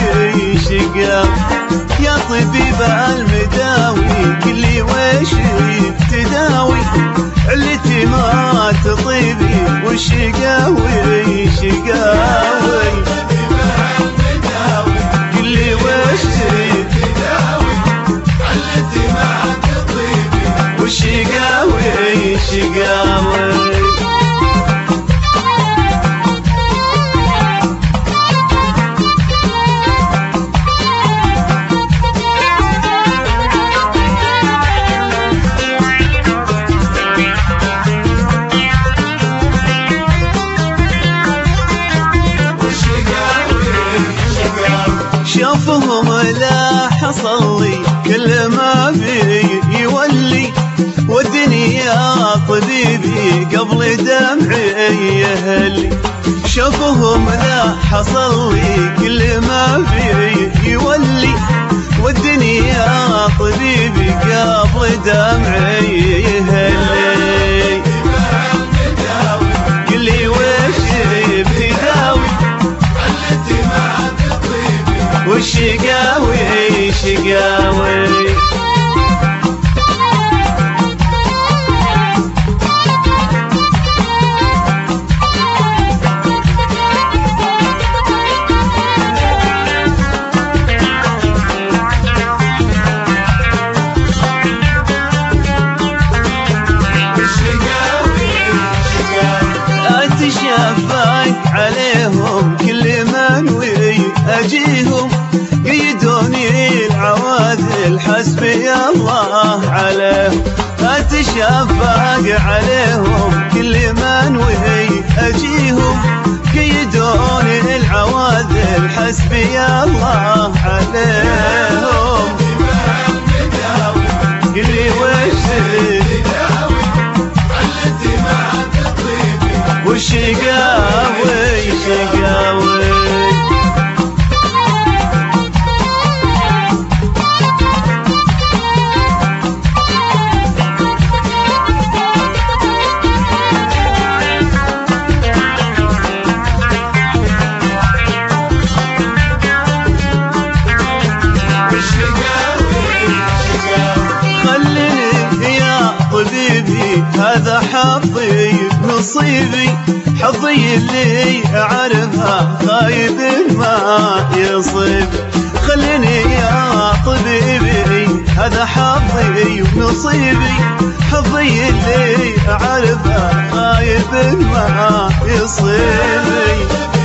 شقاوي يا طبيب المداوي قلي وش تداوي علتي ما تطيبي والشقاوي شقاوي قلي وش تداوي علتي ما تطيبي والشقاوي شقاوي شافهم لا حصل لي كل ما في يولي ودني يا طبيبي قبل دمعي يهلي شافهم لا حصل لي كل ما في يولي ودني يا طبيبي قبل دمعي يهلي قلي وش بتداوي والشقاوي شقاوي أتشفق عليهم كل من أجيهم قيدوني العوادل حسبي الله عليهم أتشفق عليهم كل من أجيهم قيدوني العوادل حسبي الله عليهم قلي وش تداوي علتي ما تطيبي والشقاوي شقاوي هذا حظي نصيبي حظي اللي أعرفها خايب ما يصيب خليني يا طبيبي هذا حظي ونصيبي حظي اللي أعرفها خايب ما يصيبي